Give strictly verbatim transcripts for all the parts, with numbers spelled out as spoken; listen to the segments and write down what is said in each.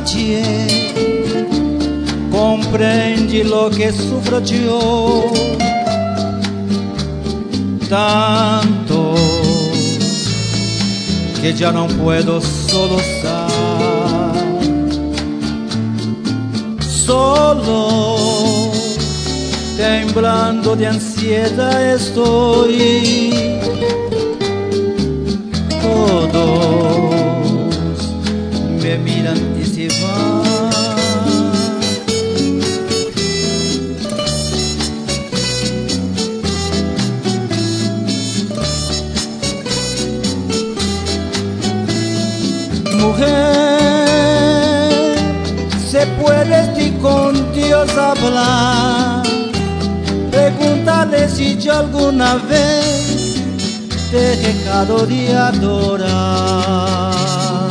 nadie comprende lo que sufro yo, tanto que ya no puedo solucionar. Solo temblando de ansiedad estoy. Todos me miran y se van. Mujer, ¿se puede ni con Dios hablar? Pregúntale si yo alguna vez te he dejado de adorar.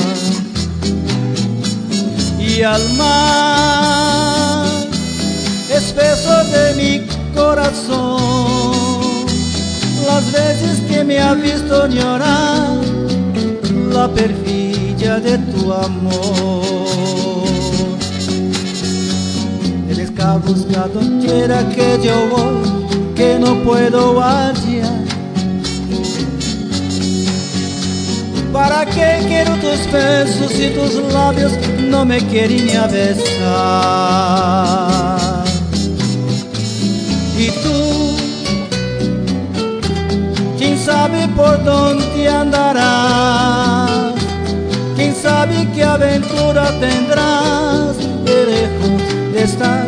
Y al mar, espeso de mi corazón, las veces que me ha visto llorar, la perfidia de tu amor. Eres que buscado quiera que yo voy, que no puedo hallar. ¿Para qué quiero tus besos si tus labios no me quieren ni a besar? Y tú, ¿quién sabe por dónde andarás? ¿Quién sabe qué aventura tendrás de lejos de esta